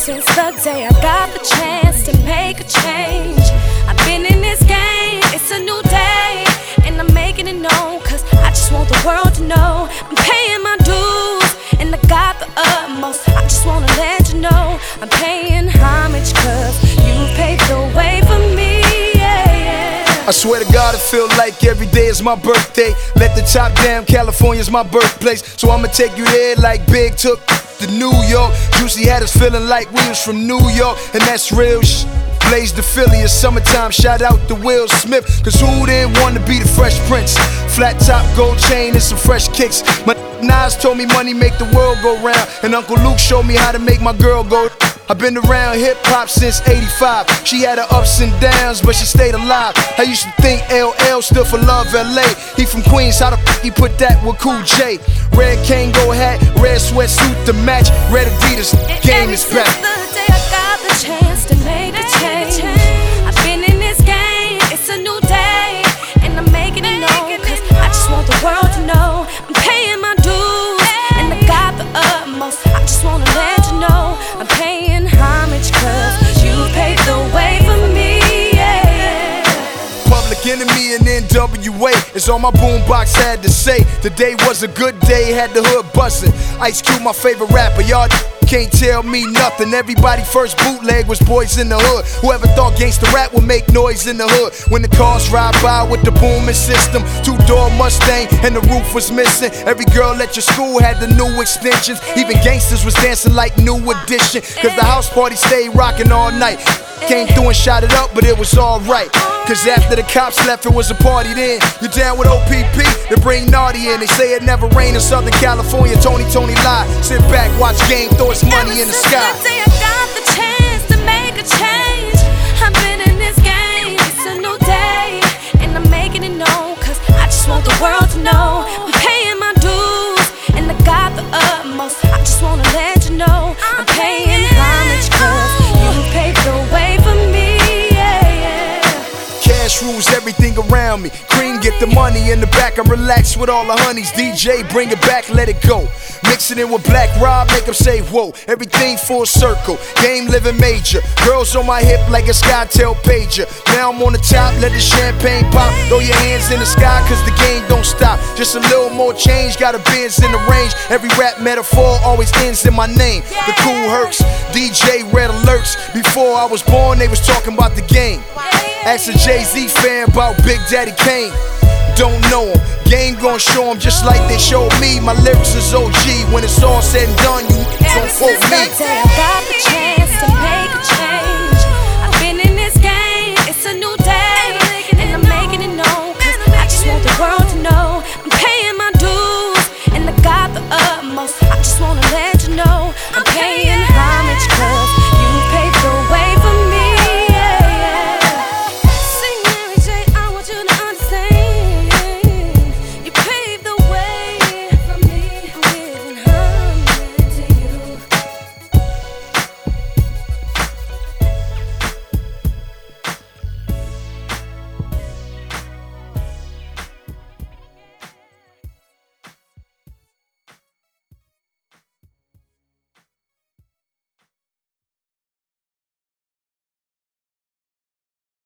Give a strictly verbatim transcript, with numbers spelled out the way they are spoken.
since the day I got the chance to make a change. I've been in this game, it's a new day, and I'm making it known, cause I just want the world to know I'm paying my dues, and I got the utmost. I just wanna let you know I'm paying homage, cause you paved the way for me, yeah, yeah. I swear to God, it feel like every day is my birthday. Let the top down, California's my birthplace, so I'ma take you there like Big took to New York. Juicy had us feeling like we was from New York, and that's real sh. Blaze the Philly, it's summertime, shout out to Will Smith, cause who didn't want to be the Fresh Prince? Flat top, gold chain, and some fresh kicks. My Nas told me money make the world go round, and Uncle Luke showed me how to make my girl go. I've been around hip-hop since eighty-five. She had her ups and downs, but she stayed alive. I used to think L L stood for Love L A. He from Queens, how the f*** he put that with Cool J? Red Kango hat, red sweatsuit to match, red Adidas, game is back. The day I got the chance to make a change, I've been in this game, it's a new day, and I'm making it known, cause I just want the world to know I'm paying my dues, and I got the utmost. I just wanna let you know I'm paying homage, cause you paved the way for me, yeah, yeah. Public Enemy and N W A is all my boombox had to say. Today was a good day, had the hood bustin'. Ice Cube, my favorite rapper, y'all can't tell me nothing. Everybody first bootleg was Boys in the Hood. Whoever thought gangsta rap would make noise in the hood? When the cars ride by with the booming system, two-door Mustang and the roof was missing. Every girl at your school had the new extensions. Even gangsters was dancing like New Edition, cause the house party stayed rocking all night. Came through and shot it up, but it was alright, cause after the cops left, it was a party then. You down with O P P? They bring Naughty in. They say it never rained in Southern California. Tony, Tony lied. Sit back, watch game, throw its money in the sky. Ever since the day I got the chance to make a change, I've been in this game, it's a new day, and I'm making it known, cause I just want the world to know I'm paying my dues, and I got the utmost. I just wanna let you know I'm paying homage, cause you paved the way for me, yeah, yeah. Cash rules everything around me. Cream, get the money in the back and relax with all the honeys. D J, bring it back, let it go. Mixing it with Black Rob, make them say whoa. Everything full circle, game living major. Girls on my hip like a SkyTel pager. Now I'm on the top, let the champagne pop. Throw your hands in the sky, cause the game don't stop. Just a little more change, got a Benz in the range. Every rap metaphor always ends in my name. The Cool Hercs, D J Red Alerts. Before I was born, they was talking about the game. Ask a Jay-Z fan about Big Daddy Kane. Don't know him, game gon' show him just like they showed me. My lyrics is O G, when it's all said and done, you gon' quote me. Ever since the day I got the chance